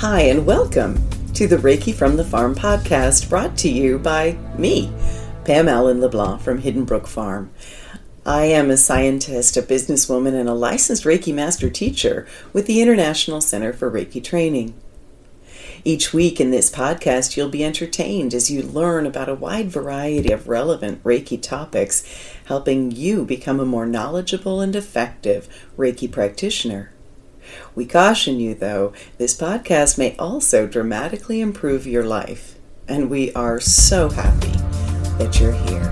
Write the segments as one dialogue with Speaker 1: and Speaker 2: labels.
Speaker 1: Hi, and welcome to the Reiki from the Farm podcast, brought to you by me, Pam Allen LeBlanc from Hidden Brook Farm. I am a scientist, a businesswoman, and a licensed Reiki master teacher with the International Center for Reiki Training. Each week in this podcast, you'll be entertained as you learn about a wide variety of relevant Reiki topics, helping you become a more knowledgeable and effective Reiki practitioner. We caution you, though, this podcast may also dramatically improve your life, and we are so happy that you're here.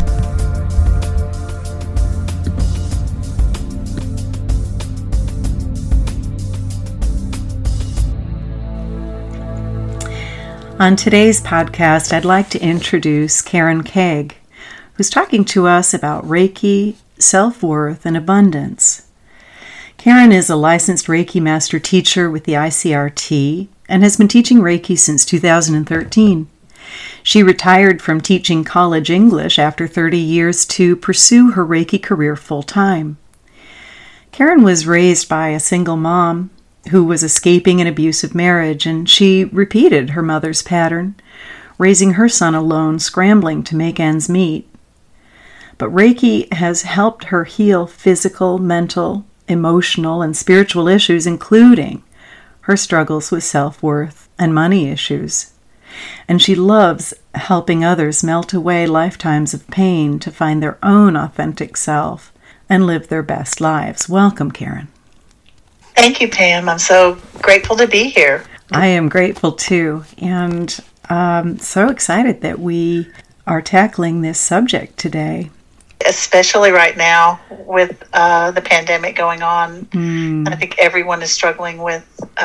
Speaker 1: On today's podcast, I'd like to introduce Karen Kaag, who's talking to us about Reiki, self-worth, and abundance. Karen is a licensed Reiki master teacher with the ICRT and has been teaching Reiki since 2013. She retired from teaching college English after 30 years to pursue her Reiki career full-time. Karen was raised by a single mom who was escaping an abusive marriage, and she repeated her mother's pattern, raising her son alone, scrambling to make ends meet. But Reiki has helped her heal physical, mental, emotional, and spiritual issues, including her struggles with self-worth and money issues. And she loves helping others melt away lifetimes of pain to find their own authentic self and live their best lives. Welcome, Karen.
Speaker 2: Thank you, Pam. I'm so grateful to be here.
Speaker 1: I am grateful too, and so excited that we are tackling this subject today.
Speaker 2: Especially right now with the pandemic going on. I think everyone is struggling with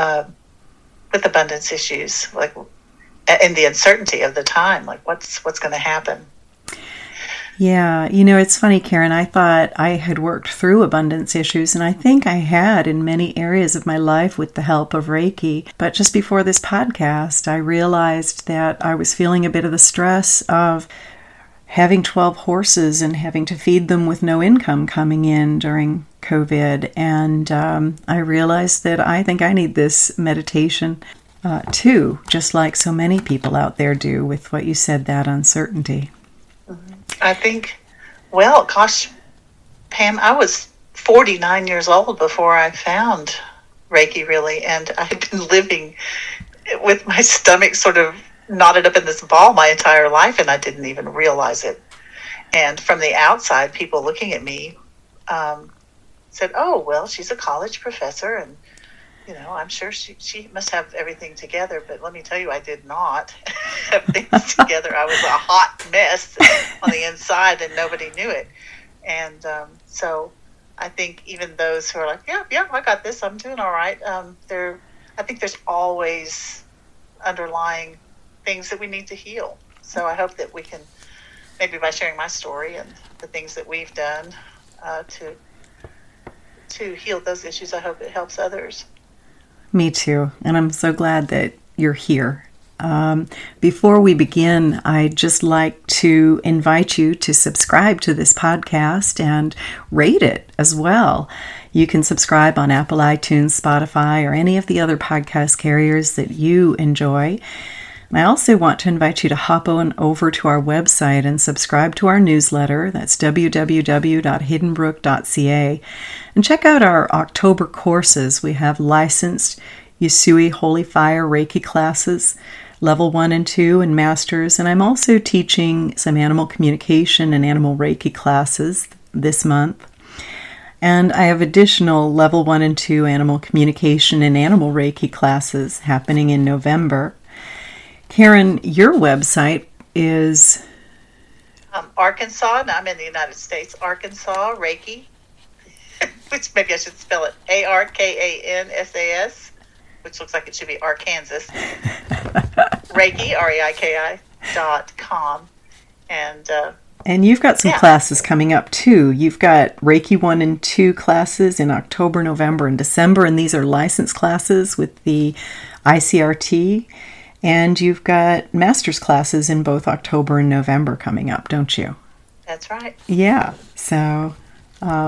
Speaker 2: abundance issues, like, and the uncertainty of the time, like what's going to happen.
Speaker 1: Yeah, it's funny, Karen. I thought I had worked through abundance issues, and I think I had in many areas of my life with the help of Reiki. But just before this podcast, I realized that I was feeling a bit of the stress of having 12 horses and having to feed them with no income coming in during COVID. And I realized that I think I need this meditation too, just like so many people out there do with what you said, that uncertainty.
Speaker 2: I think, well, gosh, Pam, I was 49 years old before I found Reiki, really, and I had been living with my stomach sort of knotted up in this ball my entire life, and I didn't even realize it. And from the outside, people looking at me said, "Oh, well, she's a college professor, and I'm sure she must have everything together." But let me tell you, I did not have things together. I was a hot mess on the inside, and nobody knew it. And so I think even those who are like, "Yeah, I got this. I'm doing all right." I think there's always underlying things that we need to heal. So I hope that we can, maybe by sharing my story and the things that we've done to heal those issues, I hope it helps others.
Speaker 1: Me too. And I'm so glad that you're here. Before we begin, I'd just like to invite you to subscribe to this podcast and rate it as well. You can subscribe on Apple, iTunes, Spotify, or any of the other podcast carriers that you enjoy. I also want to invite you to hop on over to our website and subscribe to our newsletter. That's www.hiddenbrook.ca. And check out our October courses. We have licensed Usui Holy Fire Reiki classes, level 1 and 2, and masters. And I'm also teaching some animal communication and animal Reiki classes this month. And I have additional level 1 and 2 animal communication and animal Reiki classes happening in November. Karen, your website is
Speaker 2: Arkansas, and I'm in the United States. Arkansas Reiki, which maybe I should spell it ARKANSAS, which looks like it should be Arkansas. Reiki, REIKI.com. And
Speaker 1: you've got some classes coming up too. You've got Reiki 1 and 2 classes in October, November, and December, and these are licensed classes with the ICRT. And you've got master's classes in both October and November coming up, don't you?
Speaker 2: That's right.
Speaker 1: Yeah. So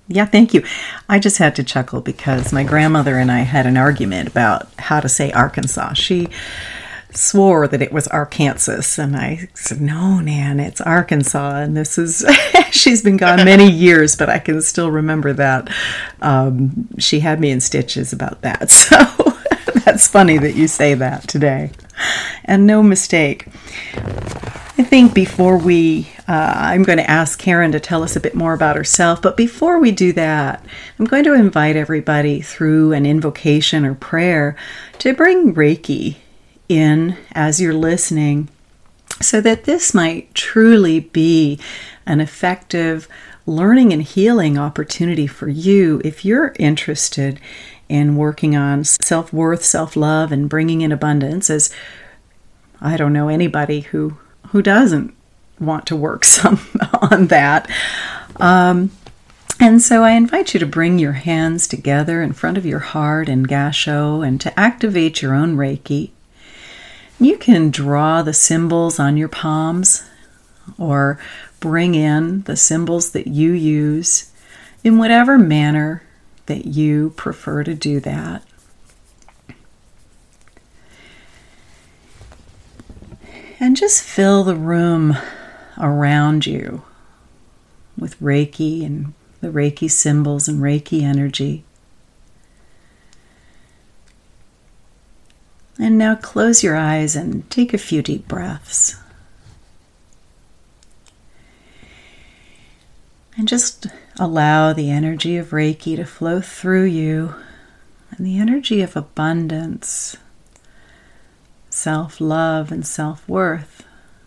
Speaker 1: Yeah, thank you. I just had to chuckle because my grandmother and I had an argument about how to say Arkansas. She swore that it was Arkansas, and I said, no, Nan, it's Arkansas. And this is, she's been gone many years, but I can still remember that. She had me in stitches about that. So that's funny that you say that today. And no mistake. I think before I'm going to ask Karen to tell us a bit more about herself, but before we do that, I'm going to invite everybody through an invocation or prayer to bring Reiki in as you're listening, so that this might truly be an effective learning and healing opportunity for you if you're interested in working on self-worth, self-love, and bringing in abundance, as I don't know anybody who doesn't want to work some on that. And so I invite you to bring your hands together in front of your heart in Gassho and to activate your own Reiki. You can draw the symbols on your palms or bring in the symbols that you use in whatever manner that you prefer to do that. And just fill the room around you with Reiki and the Reiki symbols and Reiki energy. And now close your eyes and take a few deep breaths. And just allow the energy of Reiki to flow through you, and the energy of abundance, self-love, and self-worth.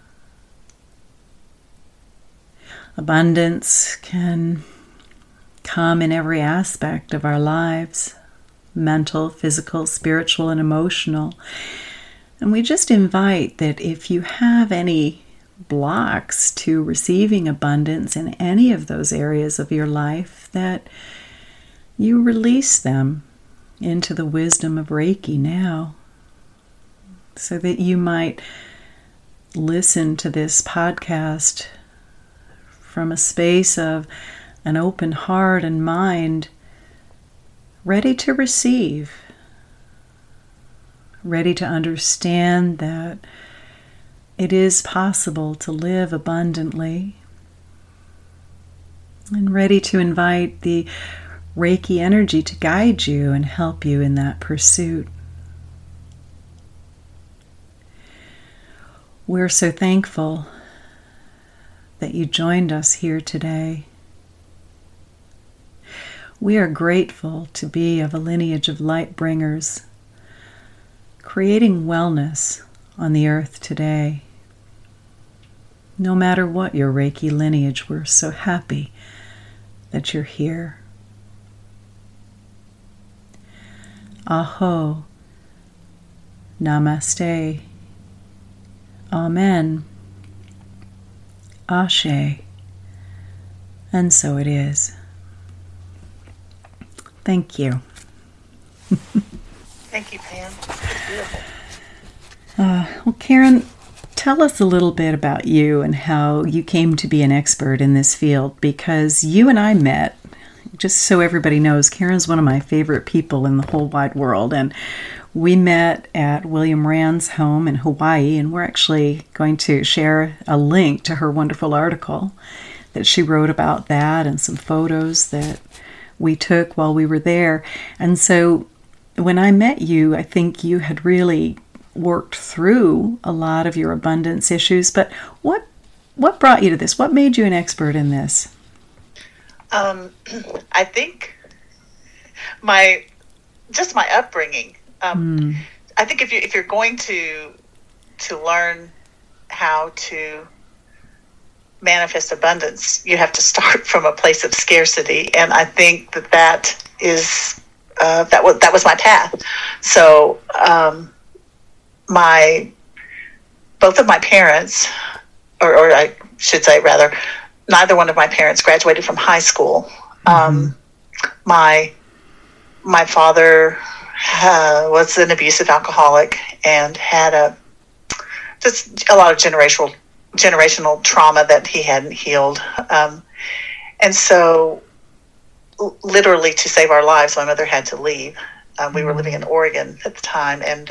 Speaker 1: Abundance can come in every aspect of our lives: mental, physical, spiritual, and emotional. And we just invite that if you have any blocks to receiving abundance in any of those areas of your life, that you release them into the wisdom of Reiki now, so that you might listen to this podcast from a space of an open heart and mind, ready to receive, ready to understand that it is possible to live abundantly, and ready to invite the Reiki energy to guide you and help you in that pursuit. We're so thankful that you joined us here today. We are grateful to be of a lineage of light bringers, creating wellness on the earth today. No matter what your Reiki lineage, we're so happy that you're here. Aho. Namaste. Amen. Ashe. And so it is. Thank you.
Speaker 2: Thank you, Pam. It's beautiful.
Speaker 1: Well, Karen, tell us a little bit about you and how you came to be an expert in this field, because you and I met, just so everybody knows, Karen's one of my favorite people in the whole wide world, and we met at William Rand's home in Hawaii, and we're actually going to share a link to her wonderful article that she wrote about that and some photos that we took while we were there. And so when I met you, I think you had really worked through a lot of your abundance issues, but what brought you to this? What made you an expert in this?
Speaker 2: I think my upbringing. I think if you're going to learn how to manifest abundance, you have to start from a place of scarcity, and I think that is that was my path. So both of my parents, or I should say rather, neither one of my parents graduated from high school. My father was an abusive alcoholic and had just a lot of generational trauma that he hadn't healed. And so literally to save our lives, my mother had to leave. We were living in Oregon at the time, and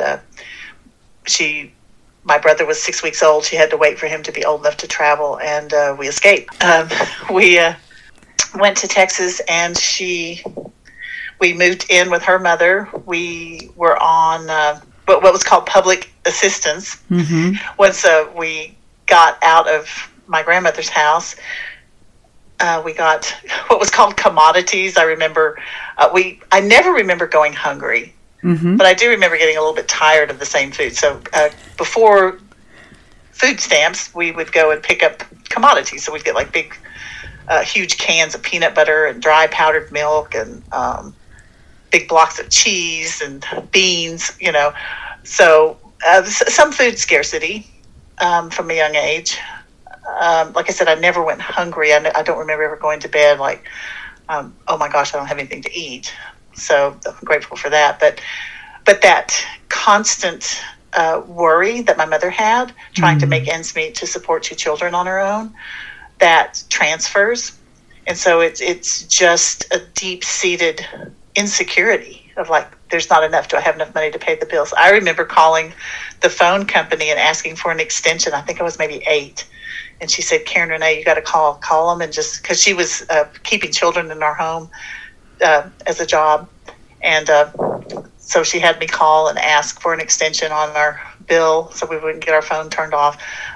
Speaker 2: my brother was 6 weeks old. She had to wait for him to be old enough to travel, and we escaped. We went to Texas, and we moved in with her mother. We were on what was called public assistance. Mm-hmm. Once we got out of my grandmother's house, we got what was called commodities. I remember I never remember going hungry. Mm-hmm. But I do remember getting a little bit tired of the same food. So before food stamps, we would go and pick up commodities. So we'd get like big, huge cans of peanut butter and dry powdered milk and big blocks of cheese and beans, So some food scarcity from a young age. Like I said, I never went hungry. I don't remember ever going to bed like, oh my gosh, I don't have anything to eat. So I'm grateful for that. But that constant worry that my mother had, trying to make ends meet to support 2 children on her own, that transfers. And so it's just a deep-seated insecurity of like, there's not enough. Do I have enough money to pay the bills? I remember calling the phone company and asking for an extension. I think I was maybe 8. And she said, Karen Renee, you got to call them. And just because she was keeping children in our home as a job. And so she had me call and ask for an extension on our bill so we wouldn't get our phone turned off.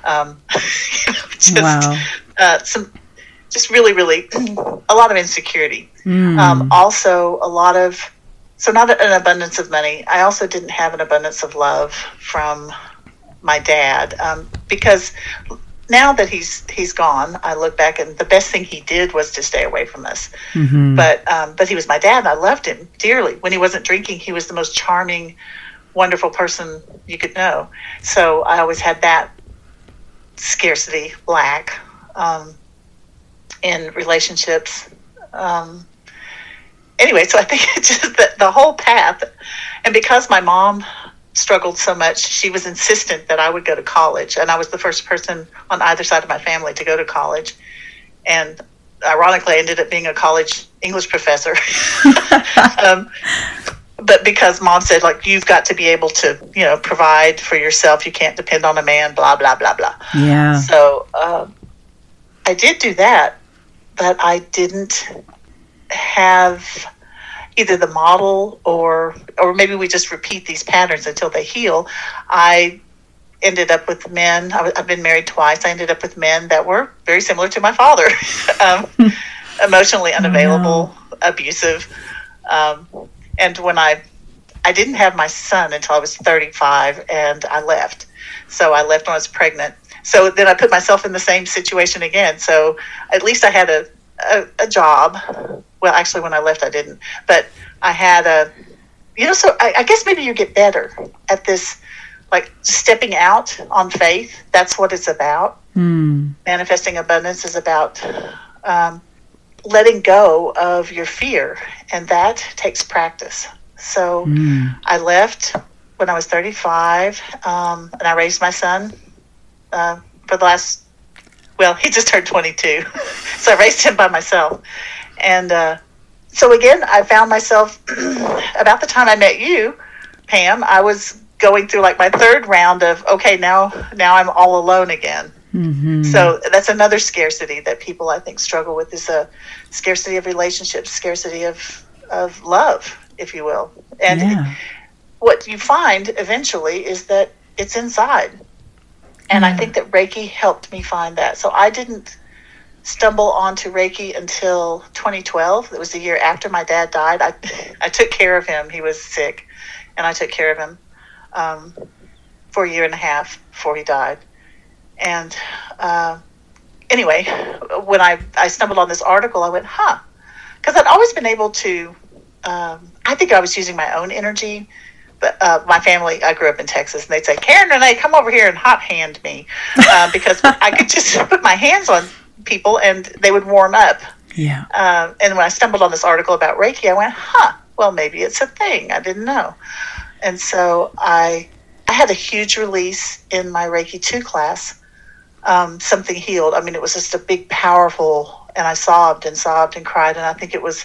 Speaker 2: Just really, really a lot of insecurity. Also a lot of, so not an abundance of money. I also didn't have an abundance of love from my dad because now that he's gone, I look back and the best thing he did was to stay away from us. Mm-hmm. But he was my dad and I loved him dearly. When he wasn't drinking, he was the most charming, wonderful person you could know. So I always had that scarcity lack in relationships. Anyway, so I think it's just the whole path. And because my mom struggled so much, she was insistent that I would go to college. And I was the first person on either side of my family to go to college. And ironically, I ended up being a college English professor. But because mom said, like, you've got to be able to, provide for yourself. You can't depend on a man, blah, blah, blah, blah.
Speaker 1: Yeah.
Speaker 2: So I did do that, but I didn't have either the model or maybe we just repeat these patterns until they heal. I ended up with men. I've been married twice. I ended up with men that were very similar to my father, emotionally unavailable, abusive. And when I didn't have my son until I was 35 and I left. So I left when I was pregnant. So then I put myself in the same situation again. So at least I had a job. Well, actually, when I left, I didn't. But I had so I guess maybe you get better at this, like stepping out on faith. That's what it's about. Manifesting abundance is about letting go of your fear, and that takes practice. So I left when I was 35, and I raised my son for the last, he just turned 22. So I raised him by myself. And so again, I found myself, about the time I met you, Pam, I was going through like my 3rd round of, okay, now I'm all alone again. Mm-hmm. So that's another scarcity that people, I think, struggle with, is a scarcity of relationships, scarcity of love, if you will. And what you find eventually is that it's inside. And I think that Reiki helped me find that. So I didn't stumble onto Reiki until 2012. It was the year after my dad died. I took care of him. He was sick, and I took care of him for a year and a half before he died. And anyway, when I stumbled on this article, I went, because I'd always been able to, I think I was using my own energy. But my family, I grew up in Texas, and they'd say, Karen Renee, come over here and hot hand me, because I could just put my hands on people and they would warm up.
Speaker 1: Yeah.
Speaker 2: And when I stumbled on this article about Reiki, I went, well, maybe it's a thing. I didn't know. And so I had a huge release in my Reiki 2 class. Something healed. I mean, it was just a big, powerful, and I sobbed and cried. And I think it was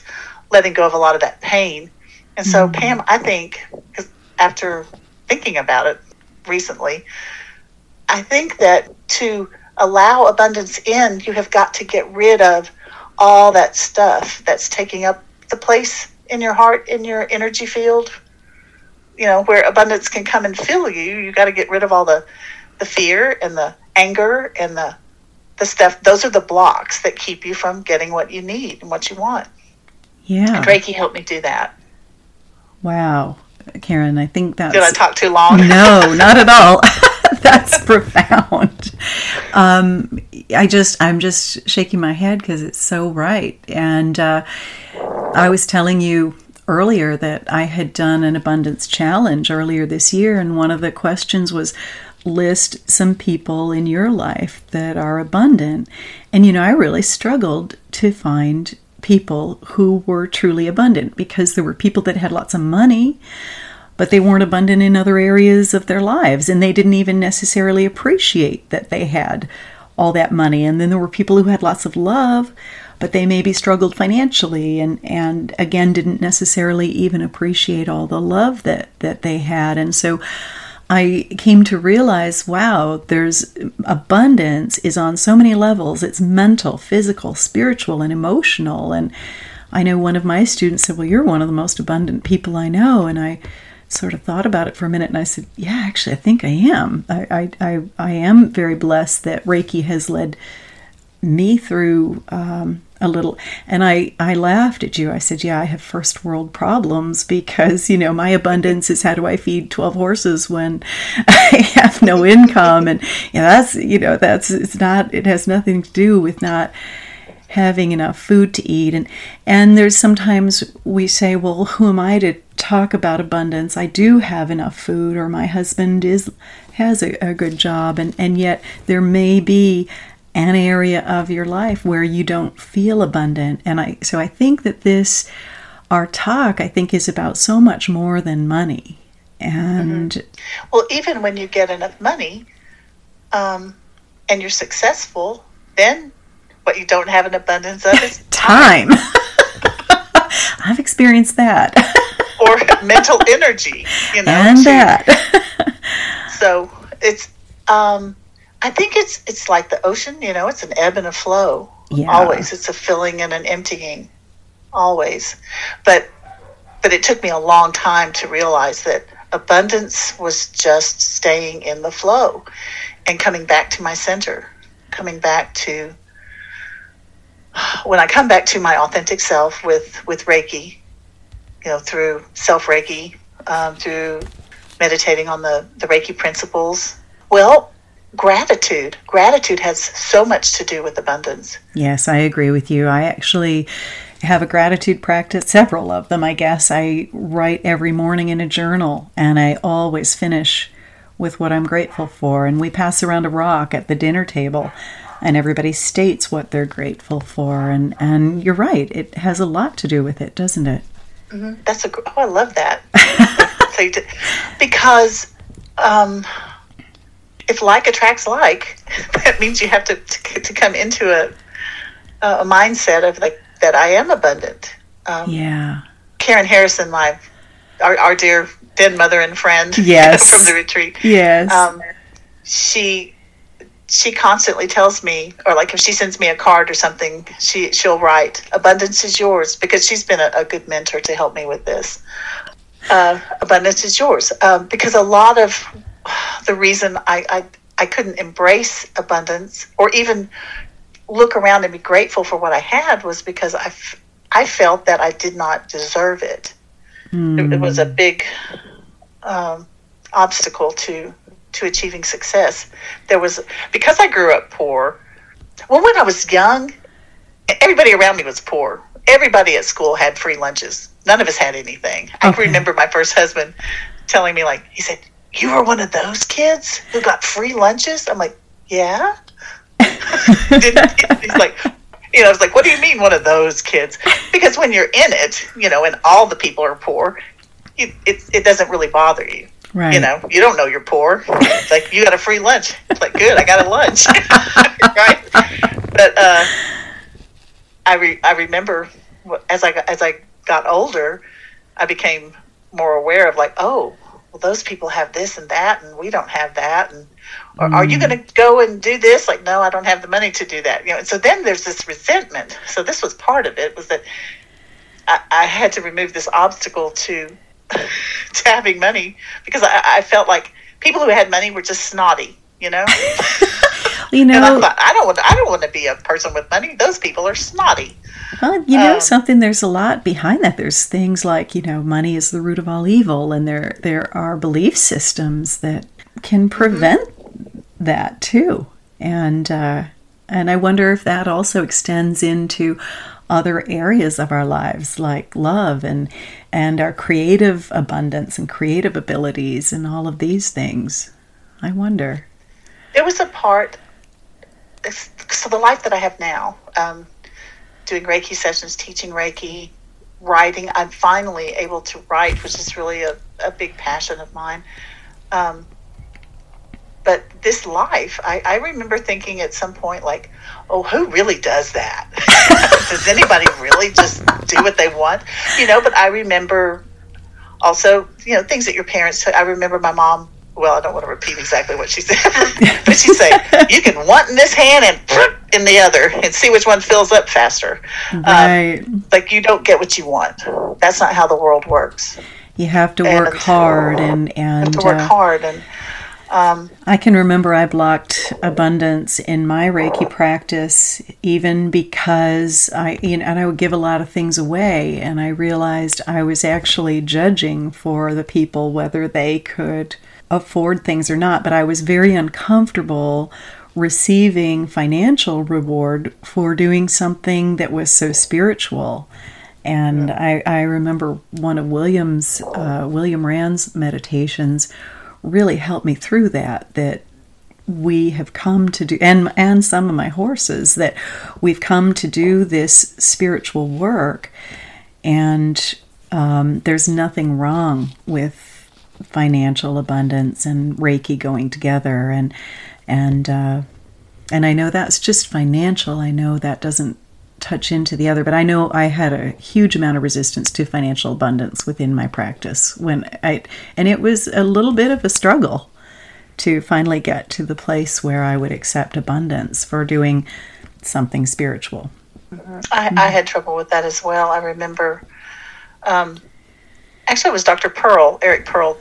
Speaker 2: letting go of a lot of that pain. And so, Pam, I think, 'cause after thinking about it recently, I think that to allow abundance in, you have got to get rid of all that stuff that's taking up the place in your heart, in your energy field, where abundance can come and fill you. You got to get rid of all the fear and the anger and the stuff. Those are the blocks that keep you from getting what you need and what you want.
Speaker 1: Yeah.
Speaker 2: And Reiki helped me do that.
Speaker 1: Wow. Karen, I think that's...
Speaker 2: Did I talk too long?
Speaker 1: No, not at all. That's profound. I'm just shaking my head because it's so right. And I was telling you earlier that I had done an abundance challenge earlier this year, and one of the questions was list some people in your life that are abundant. And I really struggled to find people who were truly abundant, because there were people that had lots of money, but they weren't abundant in other areas of their lives, and they didn't even necessarily appreciate that they had all that money. And then there were people who had lots of love, but they maybe struggled financially and again didn't necessarily even appreciate all the love that they had. And so I came to realize, wow, there's abundance is on so many levels. It's mental, physical, spiritual, and emotional. And I know one of my students said, well, you're one of the most abundant people I know. And I sort of thought about it for a minute, and I said, yeah, actually, I think I am. I am very blessed that Reiki has led me through a little. And I laughed at you. I said, yeah, I have first world problems because, my abundance is how do I feed 12 horses when I have no income? And it has nothing to do with not having enough food to eat. And there's sometimes we say, well, who am I to talk about abundance? I do have enough food, or my husband has a good job. And yet there may be an area of your life where you don't feel abundant. And so I think that our talk, I think, is about so much more than money. And
Speaker 2: well, even when you get enough money, and you're successful, then what you don't have an abundance of is
Speaker 1: time. I've experienced that.
Speaker 2: Or mental energy,
Speaker 1: and too. That.
Speaker 2: So it's, I think it's like the ocean, it's an ebb and a flow.
Speaker 1: Yeah.
Speaker 2: Always. It's a filling and an emptying. Always. But it took me a long time to realize that abundance was just staying in the flow and coming back to my center, coming back to, when I come back to my authentic self with Reiki, through self-Reiki, through meditating on the Reiki principles. Well, gratitude has so much to do with abundance.
Speaker 1: Yes, I agree with you. I actually have a gratitude practice, several of them, I guess. I write every morning in a journal, and I always finish with what I'm grateful for. And we pass around a rock at the dinner table, and everybody states what they're grateful for. And you're right, it has a lot to do with it, doesn't it?
Speaker 2: Mm-hmm. I love that. Because if like attracts like, that means you have to come into a mindset of that I am abundant.
Speaker 1: Yeah.
Speaker 2: Karen Harrison, our dear dead mother and friend,
Speaker 1: yes,
Speaker 2: from the retreat.
Speaker 1: Yes.
Speaker 2: She constantly tells me, or if she sends me a card or something, she'll write, "Abundance is yours," because she's been a good mentor to help me with this. Abundance is yours, because a lot of the reason I couldn't embrace abundance or even look around and be grateful for what I had was because I felt that I did not deserve it. It was a big obstacle to achieving success. Because I grew up poor. Well, when I was young, everybody around me was poor. Everybody at school had free lunches. None of us had anything. Okay. I remember my first husband telling me, he said, "You were one of those kids who got free lunches?" I'm like, "Yeah." He's like, I was like, "What do you mean one of those kids?" Because when you're in it, and all the people are poor, it doesn't really bother you.
Speaker 1: Right.
Speaker 2: You don't know you're poor. It's like, you got a free lunch. It's like, good, I got a lunch. Right? But I remember as I got older, I became more aware of like, oh, well, those people have this and that, and we don't have that. And or are you going to go and do this? Like, no, I don't have the money to do that. And so then there's this resentment. So this was part of it, was that I had to remove this obstacle to to having money, because I felt like people who had money were just snotty, And I thought, I don't want to be a person with money. Those people are snotty.
Speaker 1: Well, something, there's a lot behind that. There's things like, money is the root of all evil, and there are belief systems that can prevent that too. And I wonder if that also extends into other areas of our lives, like love and our creative abundance and creative abilities and all of these things. I wonder.
Speaker 2: There was a part, so the life that I have now, doing Reiki sessions, teaching Reiki, writing, I'm finally able to write, which is really a big passion of mine. But this life, I remember thinking at some point, like, oh, who really does that? Does anybody really just do what they want? But I remember also, things that your parents, I remember my mom, well, I don't want to repeat exactly what she said, but she'd say, you can want in this hand and in the other and see which one fills up faster.
Speaker 1: Right.
Speaker 2: Like, you don't get what you want. That's not how the world works.
Speaker 1: You have to work hard and
Speaker 2: you have to work hard. And
Speaker 1: I can remember I blocked abundance in my Reiki practice, even because and I would give a lot of things away, and I realized I was actually judging for the people whether they could afford things or not, but I was very uncomfortable receiving financial reward for doing something that was so spiritual. And I remember one of William Rand's meditations really helped me through that we have come to do, and some of my horses, that we've come to do this spiritual work, and there's nothing wrong with financial abundance and Reiki going together, and I know that's just financial. I know that doesn't touch into the other, but I know I had a huge amount of resistance to financial abundance within my practice and it was a little bit of a struggle to finally get to the place where I would accept abundance for doing something spiritual.
Speaker 2: I had trouble with that as well. I remember, actually it was Dr. Pearl, Eric Pearl,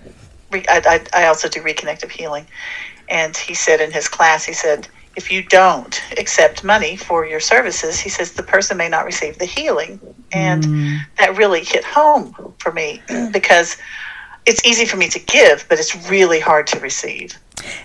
Speaker 2: I also do reconnective healing, and he said in his class, he said, if you don't accept money for your services, he says, the person may not receive the healing. And that really hit home for me, because it's easy for me to give, but it's really hard to receive.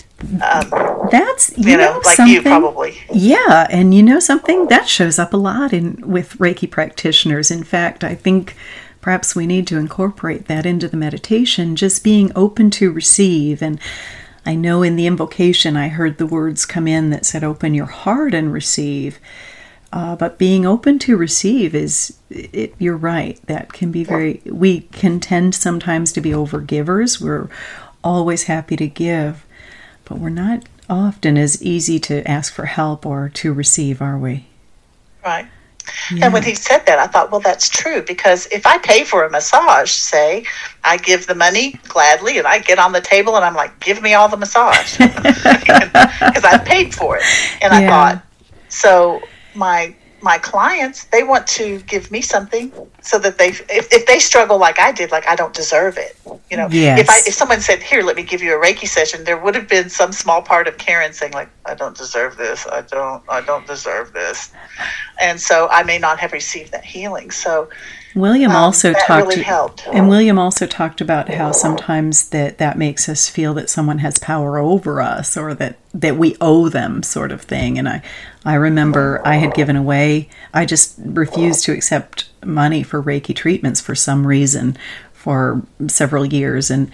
Speaker 1: That's,
Speaker 2: like
Speaker 1: something,
Speaker 2: you probably.
Speaker 1: Yeah, and something that shows up a lot with Reiki practitioners. In fact, I think perhaps we need to incorporate that into the meditation, just being open to receive. And I know in the invocation I heard the words come in that said, open your heart and receive. But being open to receive you're right, that can be we can tend sometimes to be overgivers. We're always happy to give, but we're not often as easy to ask for help or to receive, are we?
Speaker 2: Right. Yeah. And when he said that, I thought, well, that's true, because if I pay for a massage, say, I give the money gladly, and I get on the table and I'm like, give me all the massage, because I paid for it. And I thought, so my clients, they want to give me something so that if they struggle like I did, like I don't deserve it.
Speaker 1: Yes.
Speaker 2: If someone said, here, let me give you a Reiki session, there would have been some small part of Karen saying like, I don't deserve this. I don't deserve this. And so I may not have received that healing. So
Speaker 1: William also
Speaker 2: really helped.
Speaker 1: And William also talked about how sometimes that makes us feel that someone has power over us, or that we owe them, sort of thing. And I remember I had given away, I just refused to accept money for Reiki treatments for some reason for several years, and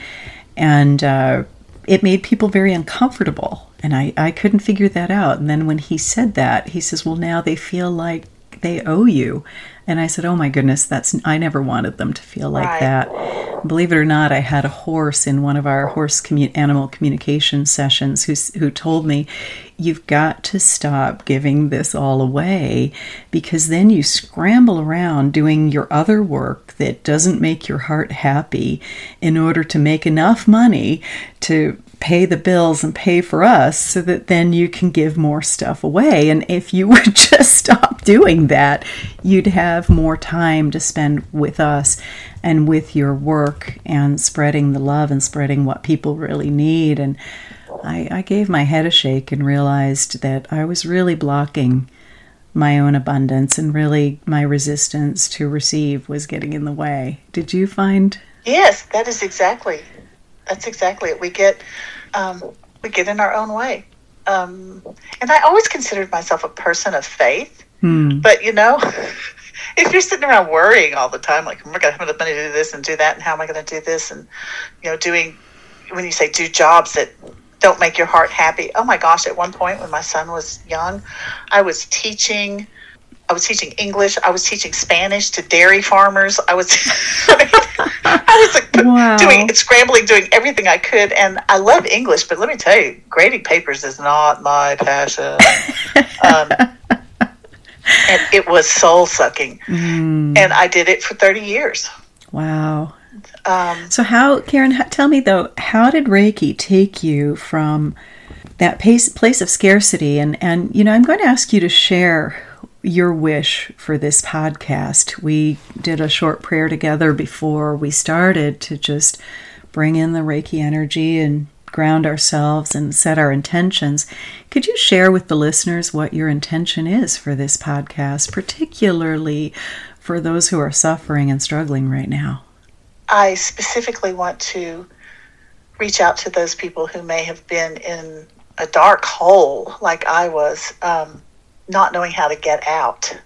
Speaker 1: it made people very uncomfortable, and I couldn't figure that out. And then when he said that, he says, well, now they feel like they owe you. And I said, oh my goodness, I never wanted them to feel like
Speaker 2: Right.
Speaker 1: that. Believe it or not, I had a horse in one of our animal communication sessions who told me, you've got to stop giving this all away, because then you scramble around doing your other work that doesn't make your heart happy in order to make enough money to pay the bills and pay for us, so that then you can give more stuff away. And if you would just stop doing that, you'd have more time to spend with us and with your work and spreading the love and spreading what people really need. And I gave my head a shake and realized that I was really blocking my own abundance, and really my resistance to receive was getting in the way. Did you find?
Speaker 2: Yes, that's exactly it. We get in our own way. And I always considered myself a person of faith. But, if you're sitting around worrying all the time, like, am I going to have enough money to do this and do that, and how am I going to do this? And, when you say do jobs that don't make your heart happy. Oh my gosh, at one point when my son was young, I was teaching English. I was teaching Spanish to dairy farmers. I was
Speaker 1: Wow.
Speaker 2: scrambling, doing everything I could. And I love English, but let me tell you, grading papers is not my passion. And it was soul sucking. And I did it for 30 years.
Speaker 1: Wow. So Karen, tell me though, how did Reiki take you from that place of scarcity? And I'm going to ask you to share your wish for this podcast. We did a short prayer together before we started to just bring in the Reiki energy and ground ourselves and set our intentions. Could you share with the listeners what your intention is for this podcast, particularly for those who are suffering and struggling right now?
Speaker 2: I specifically want to reach out to those people who may have been in a dark hole like I was, not knowing how to get out.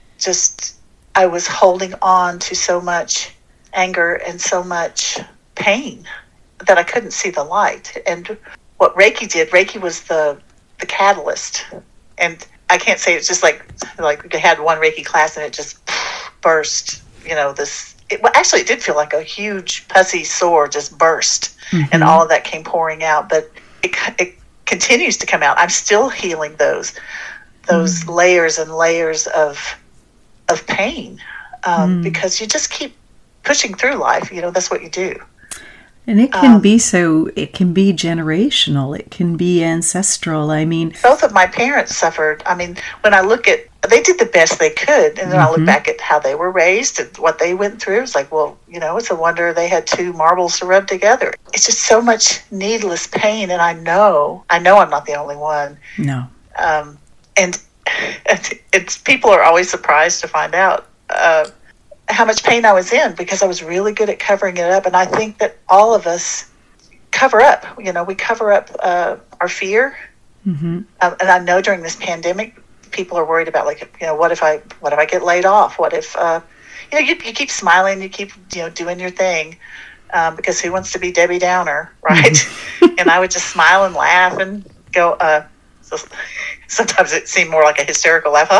Speaker 2: I was holding on to so much anger and so much pain that I couldn't see the light. And what Reiki did, Reiki was the catalyst. And I can't say it's just like we had one Reiki class and it just burst, it did feel like a huge pussy sore just burst, and all of that came pouring out. But it continues to come out. I'm still healing those layers and layers of pain, because you just keep pushing through life. That's what you do.
Speaker 1: And it can be generational. It can be ancestral. I mean,
Speaker 2: both of my parents suffered. I mean, when I look at, they did the best they could. And then I look back at how they were raised and what they went through. It's like, well, it's a wonder they had two marbles to rub together. It's just so much needless pain. And I know I'm not the only one.
Speaker 1: No.
Speaker 2: And people are always surprised to find out how much pain I was in, because I was really good at covering it up. And I think that all of us cover up. We cover up our fear. And I know during this pandemic, people are worried about, what if I get laid off? What if you keep smiling, you keep doing your thing, because who wants to be Debbie Downer, right? And I would just smile and laugh and go. So sometimes it seemed more like a hysterical laugh.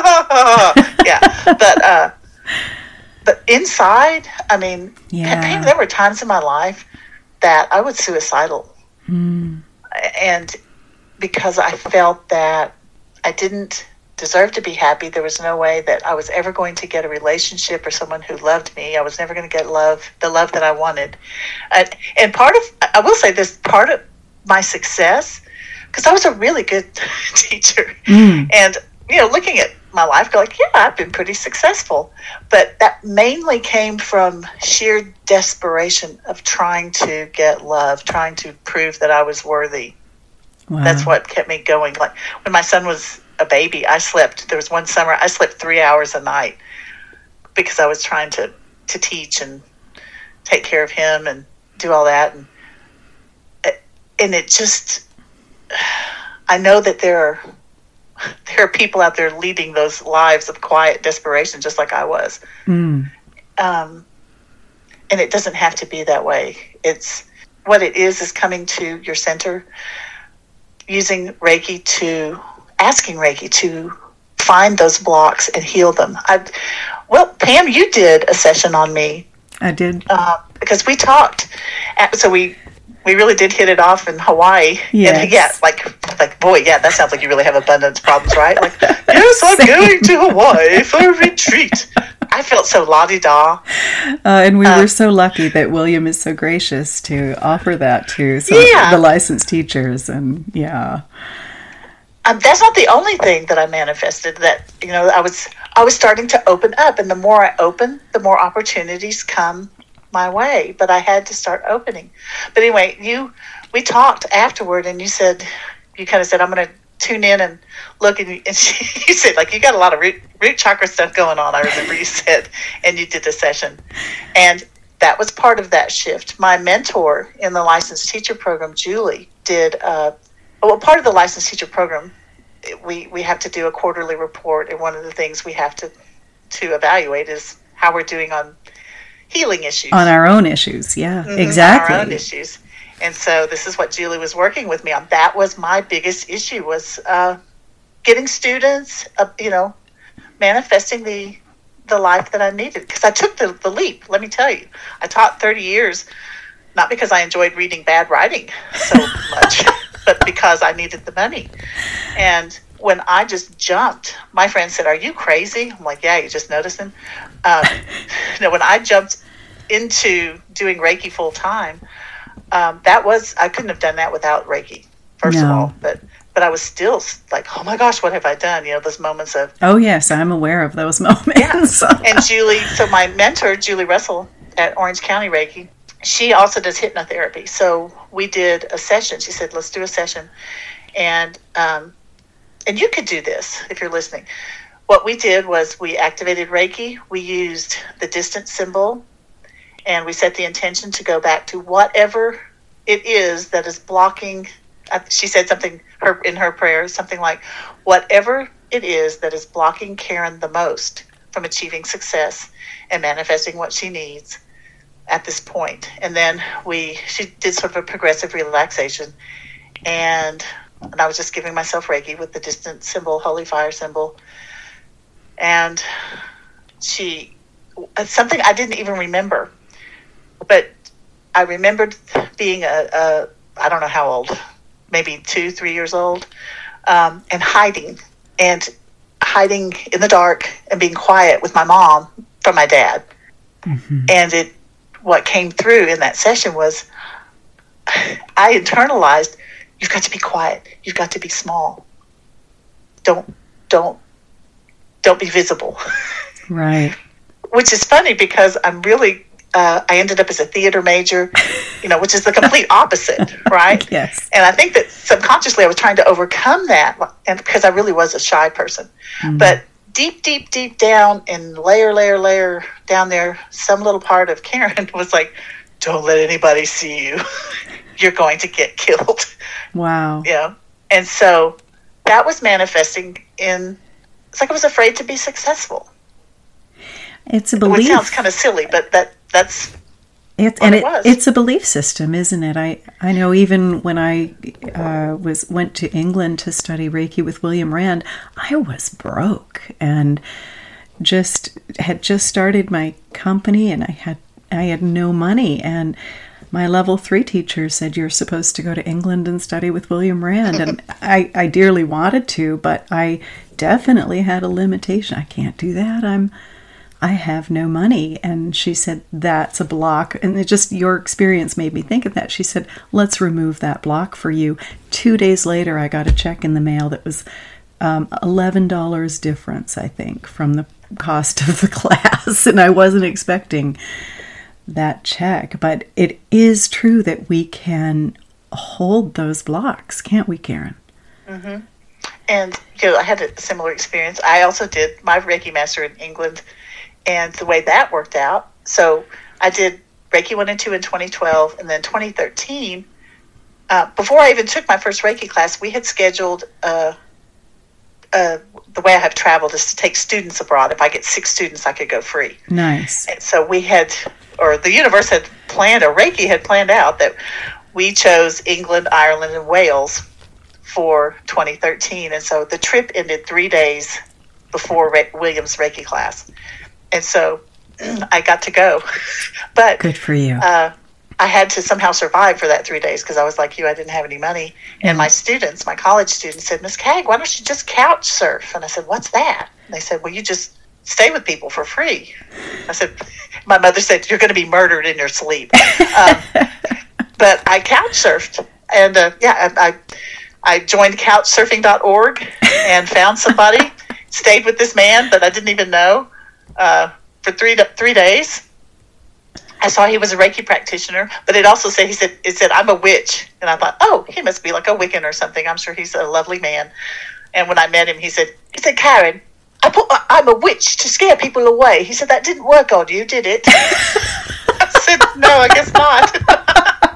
Speaker 2: Yeah, but inside, I mean, there were times in my life that I was suicidal. And because I felt that I didn't deserve to be happy, there was no way that I was ever going to get a relationship or someone who loved me. I was never going to get the love that I wanted. And I will say this, part of my success, because I was a really good teacher. And, looking at my life, go like, yeah, I've been pretty successful. But that mainly came from sheer desperation of trying to get love, trying to prove that I was worthy. Wow. That's what kept me going. Like when my son was a baby, there was one summer, I slept 3 hours a night because I was trying to teach and take care of him and do all that. And it just, I know that there are people out there leading those lives of quiet desperation, just like I was. And it doesn't have to be that way. It's what it is coming to your center, asking Reiki to find those blocks and heal them. Well, Pam, you did a session on me.
Speaker 1: I did.
Speaker 2: Because we talked. So we really did hit it off in Hawaii.
Speaker 1: Yes.
Speaker 2: And yeah, like, boy, yeah, that sounds like you really have abundance problems, right? Like, yes, I'm going to Hawaii for a retreat. I felt so la-di-da.
Speaker 1: And we were so lucky that William is so gracious to offer that to some of the licensed teachers. And
Speaker 2: that's not the only thing that I manifested. That, I was starting to open up, and the more I open, the more opportunities come my way. But I had to start opening. But anyway, we talked afterward, and you kind of said, I'm going to tune in and look, and you said, like, you got a lot of root chakra stuff going on, I remember you said, and you did the session. And that was part of that shift. My mentor in the licensed teacher program, Julie, did, part of the licensed teacher program, we have to do a quarterly report, and one of the things we have to evaluate is how we're doing on healing issues.
Speaker 1: On our own issues, yeah, exactly.
Speaker 2: On our own issues. And so this is what Julie was working with me on. That was my biggest issue, was getting students, manifesting the life that I needed. Because I took the leap, let me tell you. I taught 30 years, not because I enjoyed reading bad writing so much, but because I needed the money. And when I just jumped, my friend said, "Are you crazy?" I'm like, "Yeah, you just noticing?" When I jumped into doing Reiki full time, I couldn't have done that without Reiki, first of all. But I was still like, oh my gosh, what have I done? Those moments of...
Speaker 1: Oh, yes, I'm aware of those moments.
Speaker 2: Yeah. And Julie, so my mentor, Julie Russell at Orange County Reiki, she also does hypnotherapy. So we did a session. She said, let's do a session. And you could do this if you're listening. What we did was we activated Reiki. We used the distance symbol, and we set the intention to go back to whatever it is that is blocking. She said something in her prayer, something like, whatever it is that is blocking Karen the most from achieving success and manifesting what she needs at this point. And then she did sort of a progressive relaxation, and I was just giving myself Reiki with the distant symbol, holy fire symbol. And something I didn't even remember, but I remembered being I don't know how old, maybe 2-3 years old, and hiding in the dark and being quiet with my mom from my dad. Mm-hmm. And what came through in that session was I internalized, you've got to be quiet. You've got to be small. Don't be visible.
Speaker 1: Right.
Speaker 2: Which is funny because I'm really, I ended up as a theater major, which is the complete opposite, right?
Speaker 1: Yes.
Speaker 2: And I think that subconsciously I was trying to overcome that, and because I really was a shy person. Mm-hmm. But deep down and layer down there, some little part of Karen was like, don't let anybody see you. You're going to get killed.
Speaker 1: Wow.
Speaker 2: Yeah. And so that was manifesting it's like I was afraid to be successful.
Speaker 1: It's a belief.
Speaker 2: Which sounds kind of silly, but that's
Speaker 1: it was. It's a belief system, isn't it? I know even when I went to England to study Reiki with William Rand, I was broke and had just started my company, and I had no money, and my level 3 teacher said, you're supposed to go to England and study with William Rand. And I dearly wanted to, but I definitely had a limitation. I can't do that. I have no money. And she said, that's a block. And your experience made me think of that. She said, let's remove that block for you. 2 days later, I got a check in the mail that was $11 difference, I think, from the cost of the class. And I wasn't expecting that check. But it is true that we can hold those blocks, can't we, Karen?
Speaker 2: Mm-hmm. And I had a similar experience. I also did my Reiki Master in England, and the way that worked out. So I did Reiki 1 and 2 in 2012, and then 2013. Before I even took my first Reiki class, we had scheduled. The way I have traveled is to take students abroad. If I get 6 students, I could go free.
Speaker 1: Nice.
Speaker 2: And so the universe had planned, or Reiki had planned out that we chose England, Ireland, and Wales for 2013. And so the trip ended 3 days before William's Reiki class. And so I got to go. But
Speaker 1: good for you.
Speaker 2: I had to somehow survive for that 3 days because I was like you, I didn't have any money. And my students, my college students said, Miss Cagg, why don't you just couch surf? And I said, what's that? And they said, well, you just stay with people for free. I said, my mother said, you're going to be murdered in your sleep. But I couch surfed. And I joined couchsurfing.org and found somebody, stayed with this man that I didn't even know for 3 days. I saw he was a Reiki practitioner, but it also said, it said, I'm a witch. And I thought, oh, he must be like a Wiccan or something. I'm sure he's a lovely man. And when I met him, he said, Karen, I'm a witch to scare people away. He said, that didn't work on you, did it? I said, no, I guess not.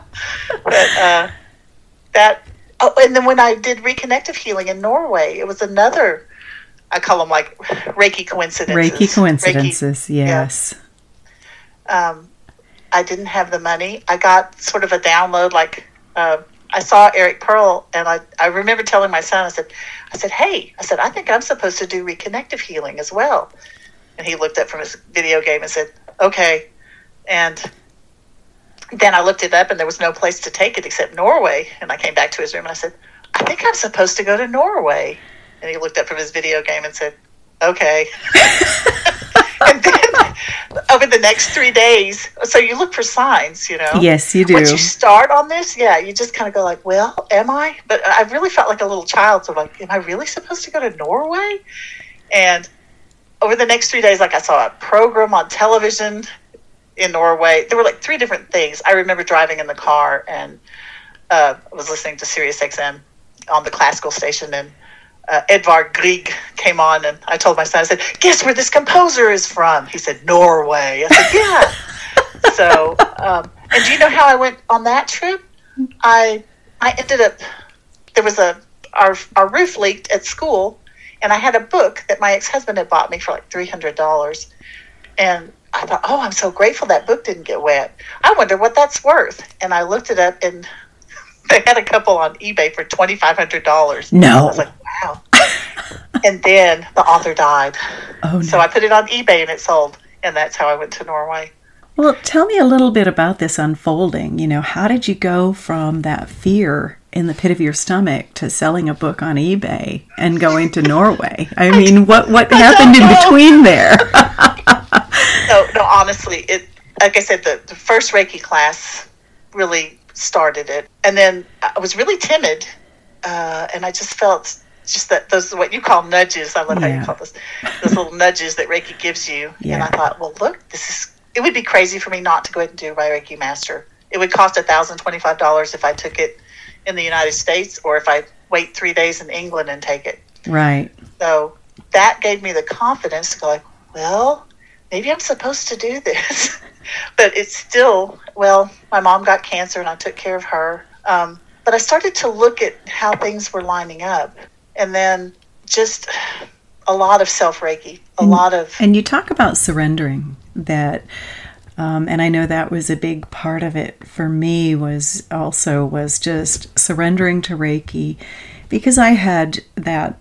Speaker 2: But and then when I did reconnective healing in Norway, it was another, I call them like Reiki coincidences.
Speaker 1: Reiki coincidences, yes.
Speaker 2: Yeah. I didn't have the money. I got sort of a download, like I saw Eric Pearl, and I remember telling my son, I said, hey, I think I'm supposed to do reconnective healing as well. And he looked up from his video game and said, okay. And then I looked it up, and there was no place to take it except Norway. And I came back to his room, and I said, I think I'm supposed to go to Norway. And he looked up from his video game and said, okay. And then over the next 3 days, so you look for signs, you know.
Speaker 1: Yes, you do.
Speaker 2: Once you start on this, you just kind of go like, well, am I? But I really felt like a little child. So like, am I really supposed to go to Norway? And over the next 3 days, like I saw a program on television in Norway. There were like 3 different things. I remember driving in the car and I was listening to Sirius XM on the classical station, and Edvard Grieg came on, and I told my son, I said, guess where this composer is from? He said, Norway. I said, yeah. So, and do you know how I went on that trip? I ended up, there was our roof leaked at school, and I had a book that my ex-husband had bought me for like $300. And I thought, oh, I'm so grateful that book didn't get wet. I wonder what that's worth. And I looked it up, and they had a couple on eBay for $2,500.
Speaker 1: No.
Speaker 2: I was like, wow. And then the author died.
Speaker 1: Oh, no.
Speaker 2: So I put it on eBay and it sold. And that's how I went to Norway.
Speaker 1: Well, tell me a little bit about this unfolding. You know, how did you go from that fear in the pit of your stomach to selling a book on eBay and going to Norway? I mean, what happened in between there?
Speaker 2: No, honestly, like I said, the first Reiki class really started it. And then I was really timid, and I just felt that those what you call nudges. I love how you call this, those little nudges that Reiki gives you. Yeah. And I thought, well, look, it would be crazy for me not to go ahead and do my Reiki Master. It would cost $1,025 if I took it in the United States, or if I wait 3 days in England and take it.
Speaker 1: Right.
Speaker 2: So that gave me the confidence to go like, well, maybe I'm supposed to do this. But it's still, well, my mom got cancer and I took care of her. But I started to look at how things were lining up. And then just a lot of self-Reiki, And
Speaker 1: you talk about surrendering that, and I know that was a big part of it for me was just surrendering to Reiki, because I had that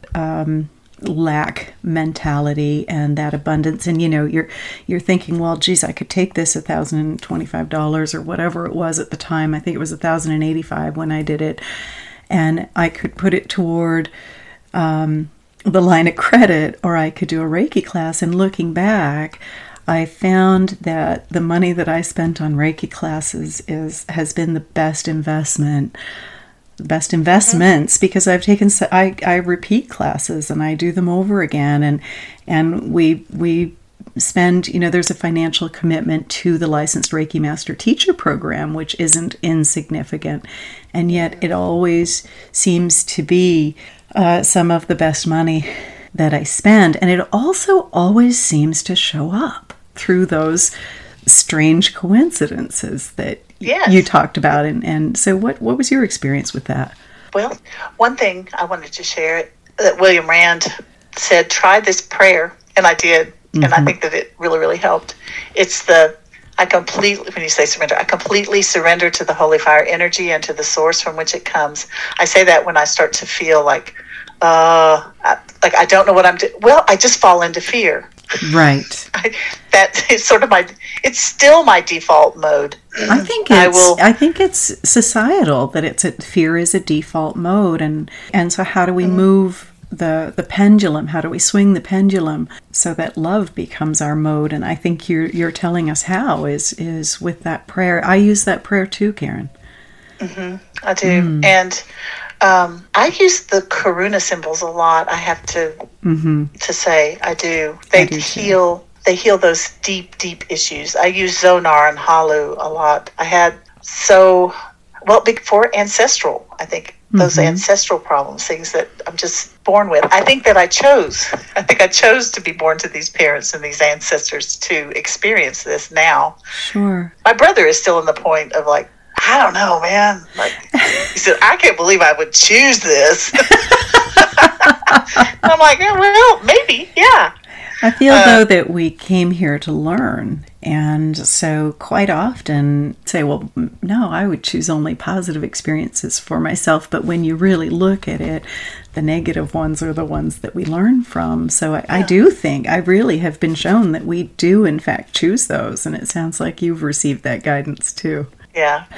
Speaker 1: lack mentality and that abundance, and you know, you're thinking, well, geez, I could take this $1,025 or whatever it was at the time. I think it was $1,085 when I did it, and I could put it toward the line of credit, or I could do a Reiki class. And looking back, I found that the money that I spent on Reiki classes has been the best investments, because I've taken, I repeat classes and I do them over again, and we spend, you know, there's a financial commitment to the Licensed Reiki Master Teacher Program, which isn't insignificant, and yet it always seems to be some of the best money that I spend, and it also always seems to show up through those strange coincidences that you talked about. And so what was your experience with that?
Speaker 2: Well, one thing I wanted to share that William Rand said, try this prayer, and I did. Mm-hmm. And I think that it really, really helped. It's when you say surrender, I completely surrender to the holy fire energy and to the source from which it comes. I say that when I start to feel like I don't know what I'm doing. Well, I just fall into fear.
Speaker 1: Right.
Speaker 2: That is sort of it's still my default mode.
Speaker 1: I think it's societal that fear is a default mode, and so how do we move the pendulum? How do we swing the pendulum so that love becomes our mode? And I think you're telling us how is with that prayer. I use that prayer too, Karen.
Speaker 2: I do, and I use the Karuna symbols a lot. I have to say I do. They heal those deep issues. I use Zonar and Halu a lot. I had before ancestral. I think those ancestral problems, things that I'm just born with. I think I chose to be born to these parents and these ancestors to experience this now. Sure. My brother is still in the point of like, I don't know, man. Like, he said, I can't believe I would choose this. I'm like, yeah, well, maybe, yeah.
Speaker 1: I feel, though, that we came here to learn. And so quite often say, well, no, I would choose only positive experiences for myself. But when you really look at it, the negative ones are the ones that we learn from. So I do think I really have been shown that we do, in fact, choose those. And it sounds like you've received that guidance, too.
Speaker 2: Yeah.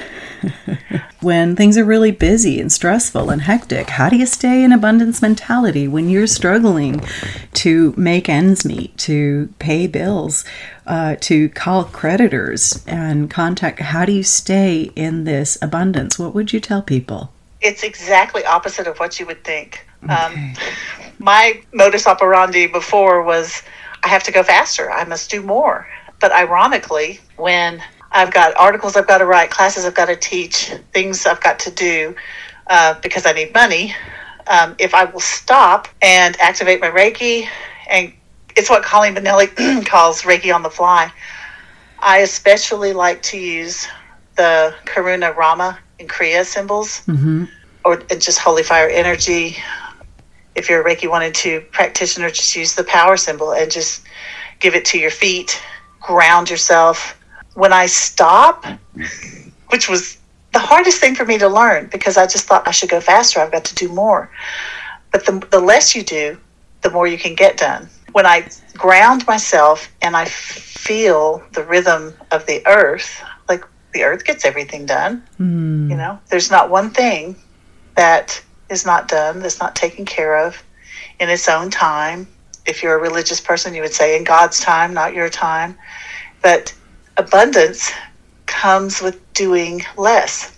Speaker 1: When things are really busy and stressful and hectic, how do you stay in abundance mentality when you're struggling to make ends meet, to pay bills, to call creditors and contact? How do you stay in this abundance? What would you tell people?
Speaker 2: It's exactly opposite of what you would think. Okay. My modus operandi before was I have to go faster. I must do more. But ironically, when I've got articles I've got to write, classes I've got to teach, things I've got to do because I need money. If I will stop and activate my Reiki, and it's what Colleen Benelli calls Reiki on the fly. I especially like to use the Karuna, Rama, and Kriya symbols, or just Holy Fire energy. If you're a Reiki 1 and 2 practitioner, just use the power symbol and just give it to your feet, ground yourself. When I stop, which was the hardest thing for me to learn because I just thought I should go faster. I've got to do more. But the less you do, the more you can get done. When I ground myself and I feel the rhythm of the earth, like the earth gets everything done. You know, there's not one thing that is not done, that's not taken care of in its own time. If you're a religious person, you would say in God's time, not your time. But abundance comes with doing less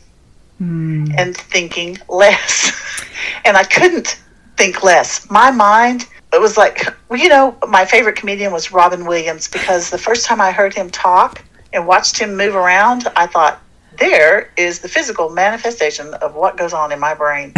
Speaker 2: and thinking less. And I couldn't think less. My mind, it was like, well, you know, my favorite comedian was Robin Williams because the first time I heard him talk and watched him move around, I thought, there is the physical manifestation of what goes on in my brain.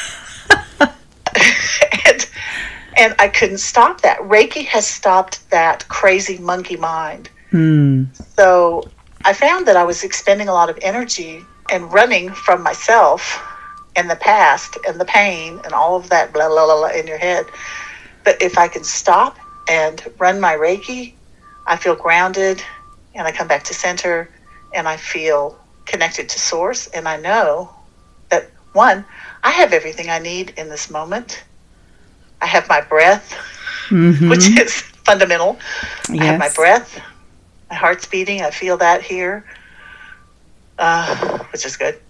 Speaker 2: and I couldn't stop that. Reiki has stopped that crazy monkey mind. So I found that I was expending a lot of energy and running from myself and the past and the pain and all of that blah, blah, blah, blah in your head. But if I can stop and run my Reiki, I feel grounded and I come back to center and I feel connected to source. And I know that, one, I have everything I need in this moment. I have my breath, which is fundamental. Yes. I have my breath. My heart's beating. I feel that here, which is good.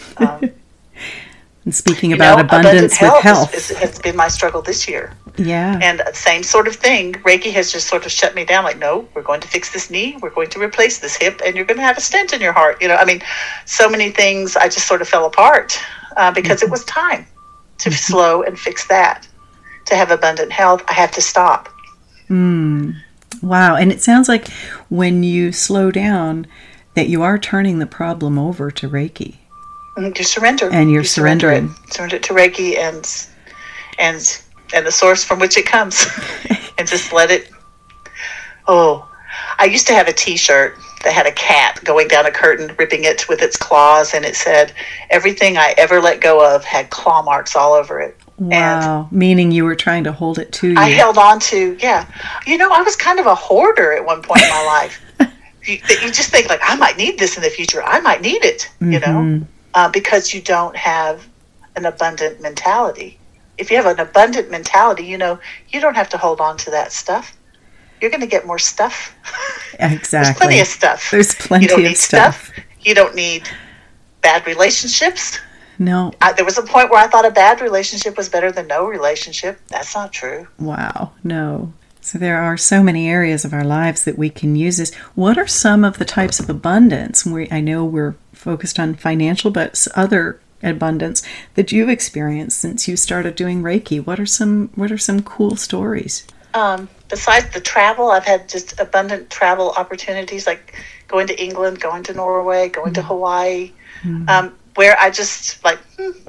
Speaker 1: And speaking about abundance with health.
Speaker 2: Has been my struggle this year.
Speaker 1: Yeah.
Speaker 2: And same sort of thing. Reiki has just sort of shut me down. Like, no, we're going to fix this knee. We're going to replace this hip. And you're going to have a stent in your heart. You know, I mean, so many things I just sort of fell apart because it was time to slow and fix that. To have abundant health, I have to stop.
Speaker 1: Wow. And it sounds like when you slow down that you are turning the problem over to Reiki.
Speaker 2: You surrender.
Speaker 1: And you're surrendering.
Speaker 2: Surrender it to Reiki and the source from which it comes. And just let it. Oh, I used to have a T-shirt that had a cat going down a curtain, ripping it with its claws. And it said, everything I ever let go of had claw marks all over it.
Speaker 1: Wow. And meaning you were trying to hold it to you.
Speaker 2: I held on to, yeah. You know, I was kind of a hoarder at one point in my life. You just think, like, I might need this in the future. I might need it, you know, because you don't have an abundant mentality. If you have an abundant mentality, you know, you don't have to hold on to that stuff. you're going to get more stuff.
Speaker 1: Exactly.
Speaker 2: There's plenty of stuff.
Speaker 1: There's plenty
Speaker 2: you don't
Speaker 1: of
Speaker 2: need stuff. You don't need bad relationships.
Speaker 1: No.
Speaker 2: There was a point where I thought a bad relationship was better than no relationship. That's not true.
Speaker 1: Wow. No. So there are so many areas of our lives that we can use this. What are some of the types of abundance? I know we're focused on financial, but other abundance that you've experienced since you started doing Reiki. What are some cool stories?
Speaker 2: Besides the travel, I've had just abundant travel opportunities, like going to England, going to Norway, going to Hawaii, where I just like,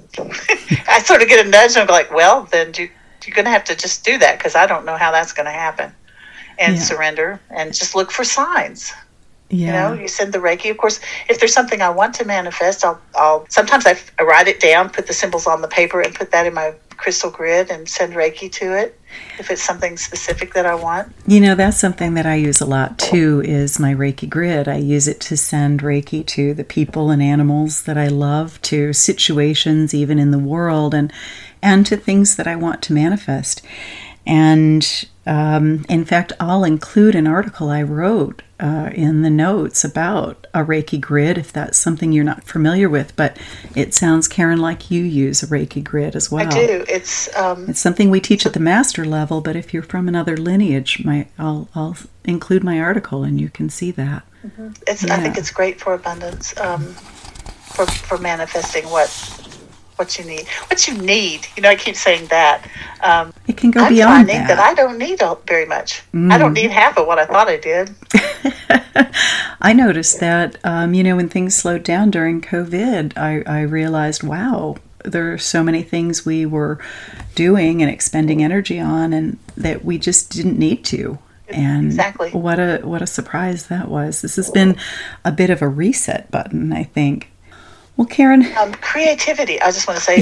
Speaker 2: I sort of get a nudge and I'm like, well, then you're going to have to just do that because I don't know how that's going to happen, and surrender and just look for signs.
Speaker 1: Yeah.
Speaker 2: You send the Reiki. Of course, if there's something I want to manifest, I'll sometimes I write it down, put the symbols on the paper, and put that in my crystal grid and send Reiki to it if it's something specific that I want.
Speaker 1: That's something that I use a lot too, is my Reiki grid. I use it to send Reiki to the people and animals that I love, to situations even in the world, and to things that I want to manifest. And in fact, I'll include an article I wrote in the notes about a Reiki grid, if that's something you're not familiar with. But it sounds, Karen, like you use a Reiki grid as well.
Speaker 2: I do. It's
Speaker 1: something we teach at the master level, but if you're from another lineage, I'll include my article and you can see that.
Speaker 2: Mm-hmm. I think it's great for abundance, for manifesting what you need. I keep saying that.
Speaker 1: It can go
Speaker 2: I'm
Speaker 1: beyond
Speaker 2: finding that I don't need very much. I don't need half of what I thought I did.
Speaker 1: I noticed that, when things slowed down during COVID, I realized, wow, there are so many things we were doing and expending energy on, and that we just didn't need to. And
Speaker 2: exactly.
Speaker 1: What a surprise that was. This has been a bit of a reset button, I think. Well, Karen,
Speaker 2: creativity. I just want to say,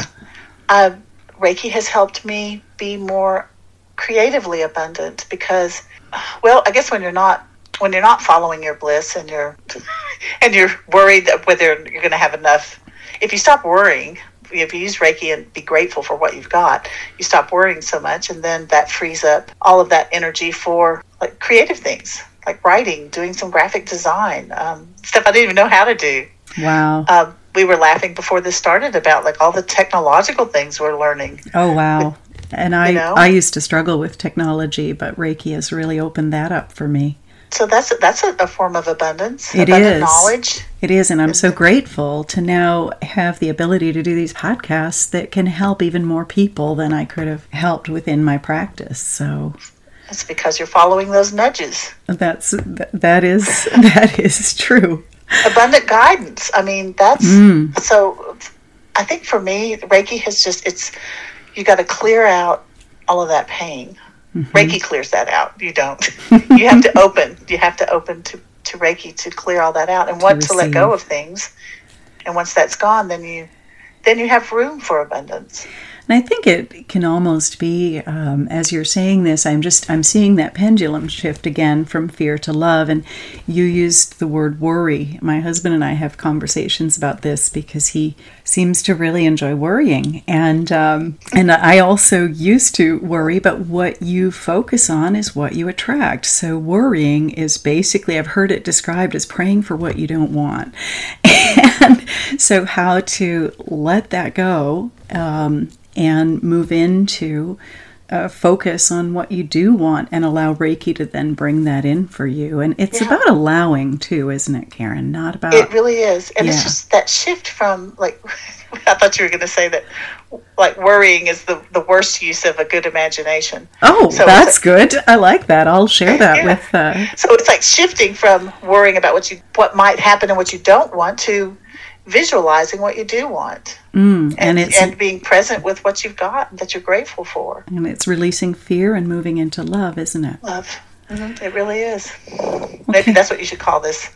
Speaker 2: Reiki has helped me be more creatively abundant because, well, I guess when you're not following your bliss and you're worried whether you're going to have enough. If you stop worrying, if you use Reiki and be grateful for what you've got, you stop worrying so much, and then that frees up all of that energy for like creative things, like writing, doing some graphic design, stuff I didn't even know how to do.
Speaker 1: Wow.
Speaker 2: We were laughing before this started about like all the technological things we're learning.
Speaker 1: Oh, wow. And I used to struggle with technology, but Reiki has really opened that up for me.
Speaker 2: So that's a form of abundance.
Speaker 1: It
Speaker 2: abundant knowledge.
Speaker 1: It is, and I'm so grateful to now have the ability to do these podcasts that can help even more people than I could have helped within my practice. So
Speaker 2: that's because you're following those nudges.
Speaker 1: That is true.
Speaker 2: Abundant guidance. I mean, so I think for me, Reiki has you got to clear out all of that pain. Mm-hmm. Reiki clears that out. You don't. You have to open. You have to open to Reiki to clear all that out and to let go of things. And once that's gone, then you have room for abundance.
Speaker 1: And I think it can almost be, as you're saying this, I'm seeing that pendulum shift again from fear to love. And you used the word worry. My husband and I have conversations about this because he seems to really enjoy worrying. And I also used to worry, but what you focus on is what you attract. So worrying is basically, I've heard it described as praying for what you don't want. And so how to let that go, and move into focus on what you do want and allow Reiki to then bring that in for you. And it's about allowing too, isn't it, Karen? Not about...
Speaker 2: It really is. And it's just that shift from, like, I thought you were going to say that, like, worrying is the worst use of a good imagination.
Speaker 1: Oh, so that's good. I like that. I'll share that with...
Speaker 2: So it's like shifting from worrying about what might happen and what you don't want to visualizing what you do want. And being present with what you've got that you're grateful for.
Speaker 1: And it's releasing fear and moving into love, isn't it?
Speaker 2: Love. Mm-hmm. It really is. Okay. Maybe that's what you should call this.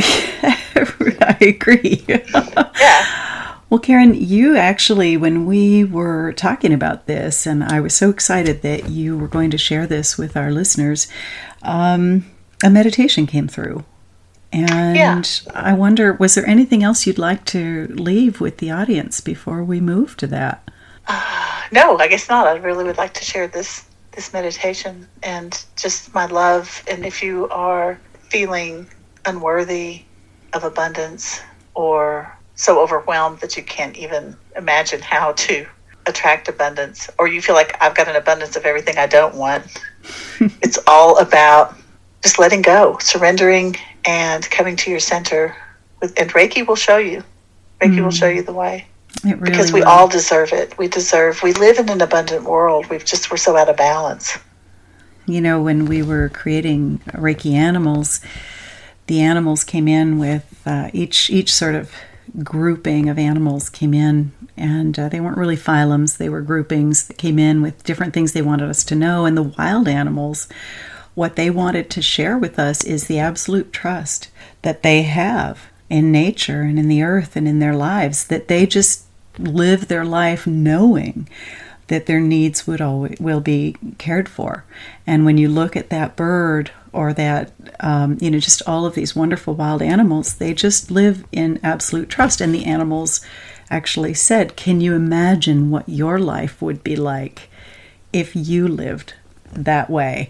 Speaker 1: I agree.
Speaker 2: Yeah.
Speaker 1: Well, Karen, you actually, when we were talking about this, and I was so excited that you were going to share this with our listeners, a meditation came through. And I wonder, was there anything else you'd like to leave with the audience before we move to that?
Speaker 2: No, I guess not. I really would like to share this this meditation and just my love. And if you are feeling unworthy of abundance or so overwhelmed that you can't even imagine how to attract abundance, or you feel like I've got an abundance of everything I don't want, it's all about just letting go, surrendering, and coming to your center. And Reiki will show you. Reiki will show you the way.
Speaker 1: It really
Speaker 2: because we
Speaker 1: will.
Speaker 2: all deserve it. We live in an abundant world. We're so out of balance.
Speaker 1: You know, when we were creating Reiki animals, the animals came in with each sort of grouping of animals came in, and they weren't really phylums, they were groupings that came in with different things they wanted us to know. And the wild animals, what they wanted to share with us is the absolute trust that they have in nature and in the earth and in their lives, that they just live their life knowing that their needs will be cared for. And when you look at that bird or that, just all of these wonderful wild animals, they just live in absolute trust. And the animals actually said, can you imagine what your life would be like if you lived that way?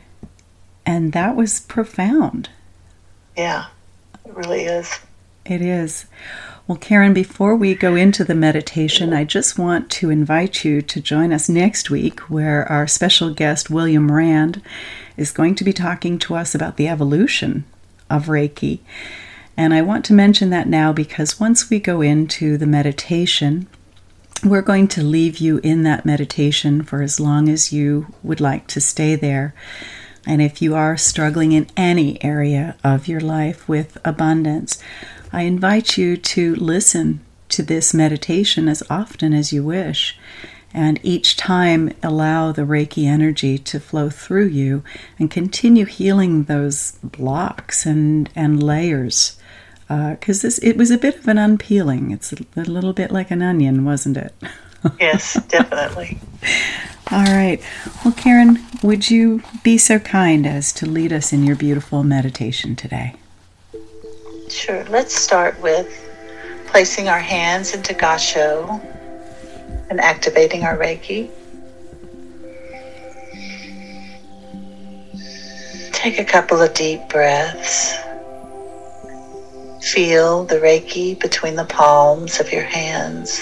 Speaker 1: And that was profound.
Speaker 2: Yeah, it really is.
Speaker 1: It is. Well, Karen, before we go into the meditation, I just want to invite you to join us next week, where our special guest, William Rand, is going to be talking to us about the evolution of Reiki. And I want to mention that now because once we go into the meditation, we're going to leave you in that meditation for as long as you would like to stay there. And if you are struggling in any area of your life with abundance, I invite you to listen to this meditation as often as you wish, and each time allow the Reiki energy to flow through you and continue healing those blocks and layers, because it was a bit of an unpeeling. It's a little bit like an onion, wasn't it?
Speaker 2: Yes, definitely.
Speaker 1: All right. Well, Karen, would you be so kind as to lead us in your beautiful meditation today?
Speaker 2: Sure. Let's start with placing our hands into Gassho and activating our Reiki. Take a couple of deep breaths. Feel the Reiki between the palms of your hands.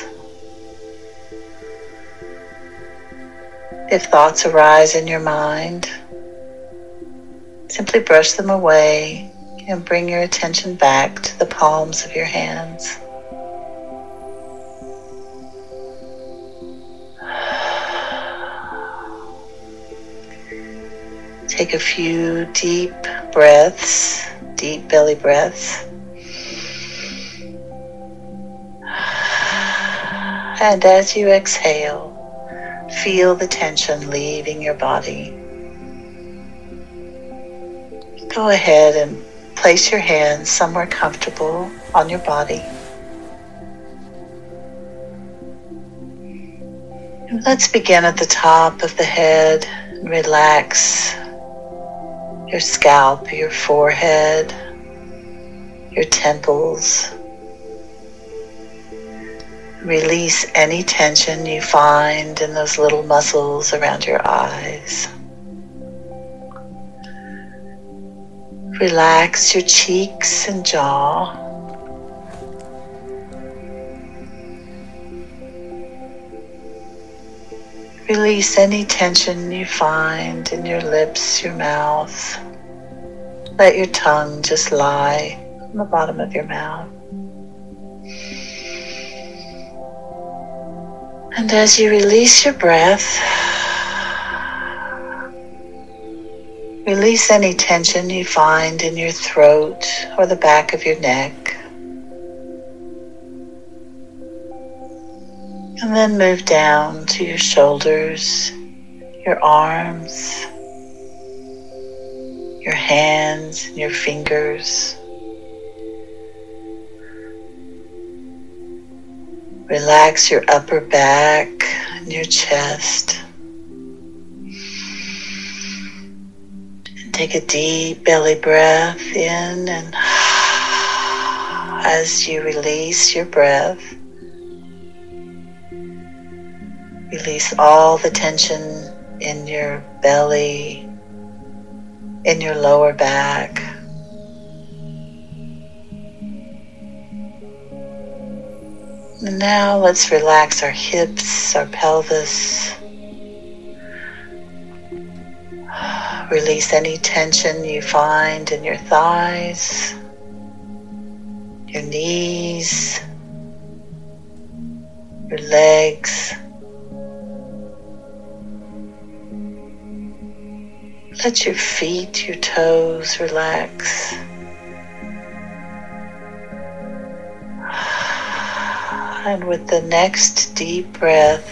Speaker 2: If thoughts arise in your mind, simply brush them away and bring your attention back to the palms of your hands. Take a few deep breaths, deep belly breaths. And as you exhale, feel the tension leaving your body. Go ahead and place your hands somewhere comfortable on your body. And let's begin at the top of the head and relax your scalp, your forehead, your temples. Release any tension you find in those little muscles around your eyes. Relax your cheeks and jaw. Release any tension you find in your lips, your mouth. Let your tongue just lie on the bottom of your mouth. And as you release your breath, release any tension you find in your throat or the back of your neck. And then move down to your shoulders, your arms, your hands, and your fingers. Relax your upper back and your chest. And take a deep belly breath in, and as you release your breath, release all the tension in your belly, in your lower back. And now let's relax our hips, our pelvis. Release any tension you find in your thighs, your knees, your legs. Let your feet, your toes relax. And with the next deep breath,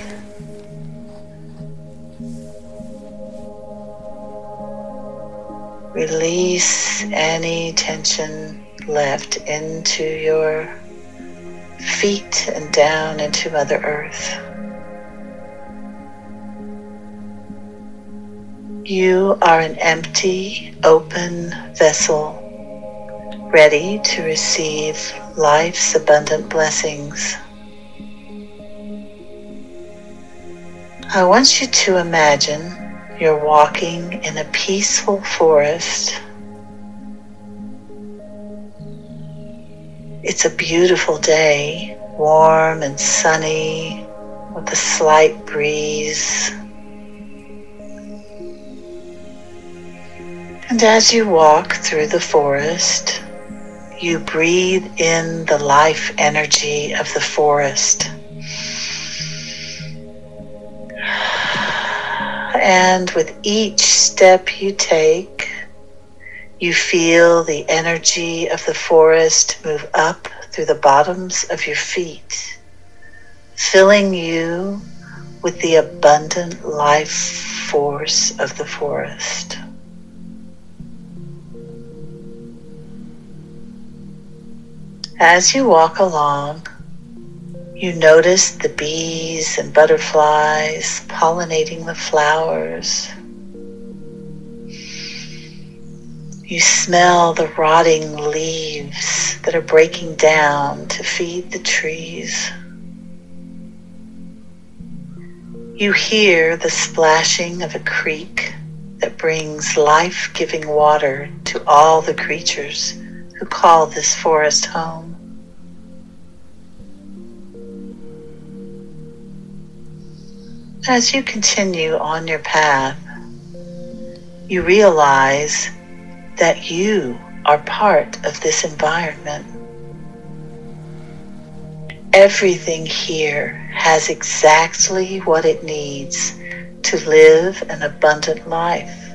Speaker 2: release any tension left into your feet and down into Mother Earth. You are an empty, open vessel, ready to receive life's abundant blessings. I want you to imagine you're walking in a peaceful forest. It's a beautiful day, warm and sunny, with a slight breeze. And as you walk through the forest, you breathe in the life energy of the forest. And with each step you take, you feel the energy of the forest move up through the bottoms of your feet, filling you with the abundant life force of the forest. As you walk along, you notice the bees and butterflies pollinating the flowers. You smell the rotting leaves that are breaking down to feed the trees. You hear the splashing of a creek that brings life-giving water to all the creatures who call this forest home. As you continue on your path, you realize that you are part of this environment. Everything here has exactly what it needs to live an abundant life.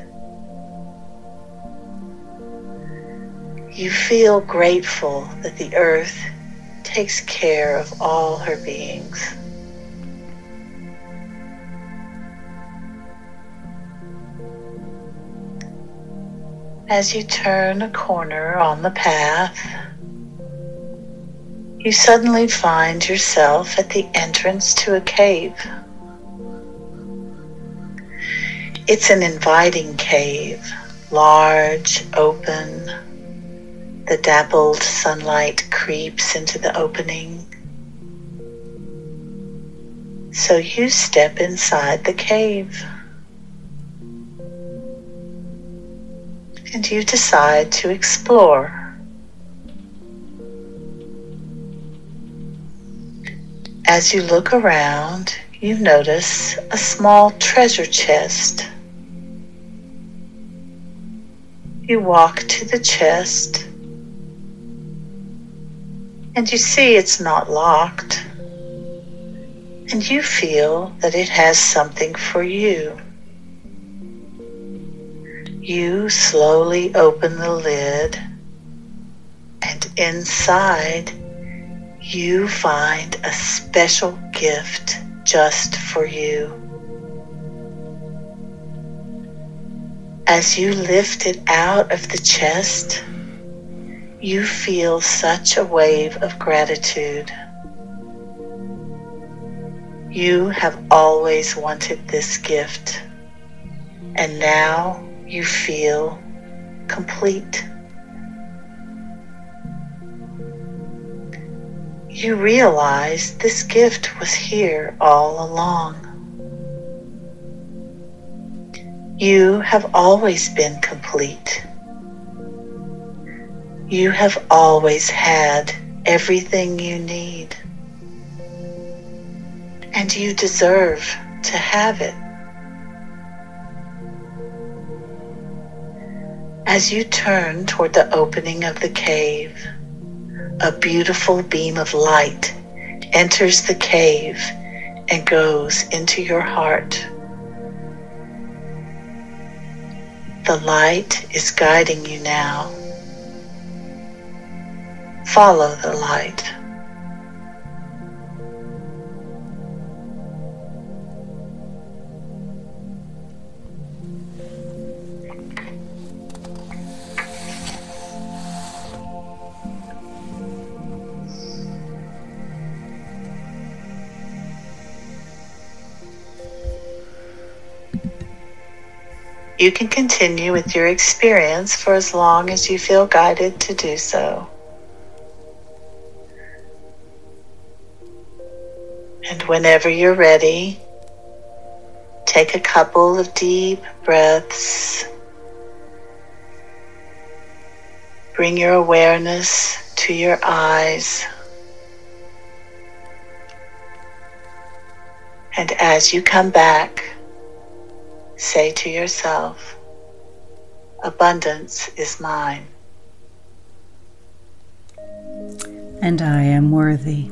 Speaker 2: You feel grateful that the earth takes care of all her beings. As you turn a corner on the path, you suddenly find yourself at the entrance to a cave. It's an inviting cave, large, open. The dappled sunlight creeps into the opening. So you step inside the cave. And you decide to explore. As you look around, you notice a small treasure chest. You walk to the chest, and you see it's not locked, and you feel that it has something for you. You slowly open the lid, and inside you find a special gift just for you. As you lift it out of the chest, you feel such a wave of gratitude. You have always wanted this gift, and now you feel complete. You realize this gift was here all along. You have always been complete. You have always had everything you need. And you deserve to have it. As you turn toward the opening of the cave, a beautiful beam of light enters the cave and goes into your heart. The light is guiding you now. Follow the light. You can continue with your experience for as long as you feel guided to do so. And whenever you're ready, take a couple of deep breaths. Bring your awareness to your eyes. And as you come back, say to yourself, abundance is mine.
Speaker 1: And I am worthy.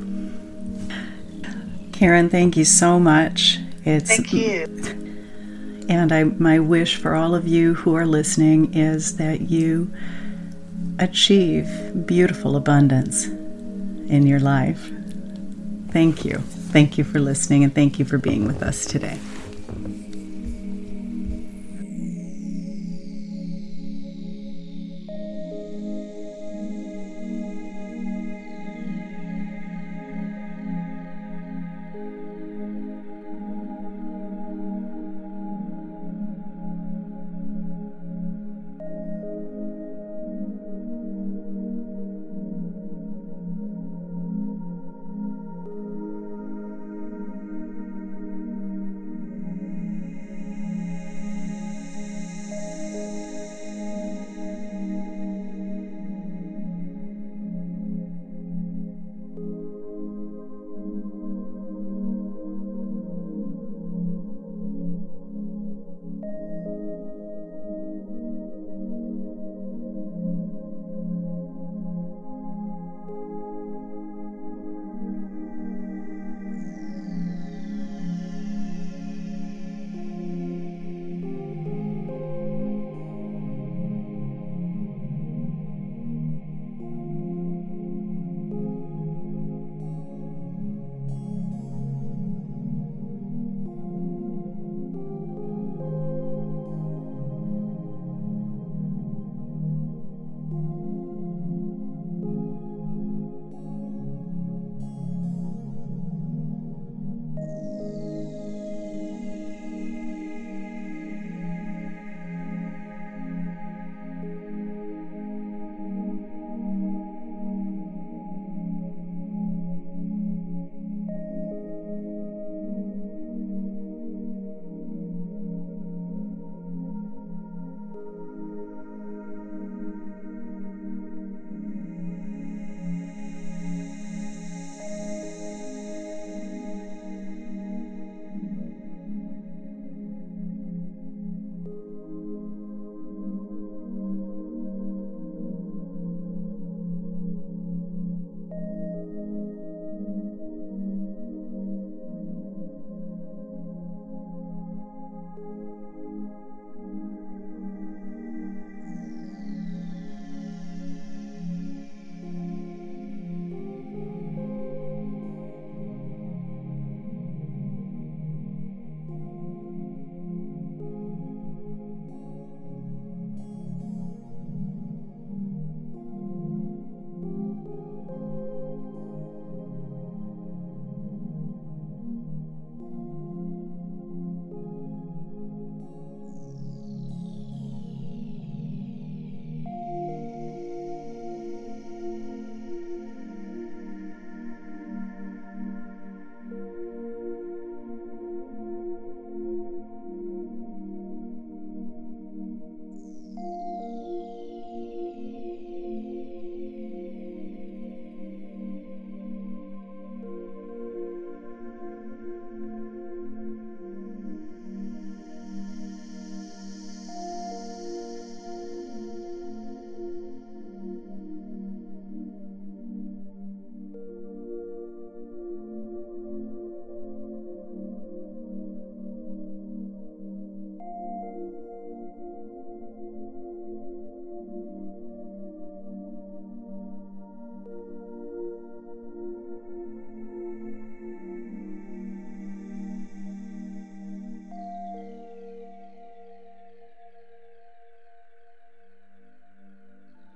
Speaker 1: Karen, thank you so much.
Speaker 2: Thank you.
Speaker 1: And my wish for all of you who are listening is that you achieve beautiful abundance in your life. Thank you. Thank you for listening, and thank you for being with us today.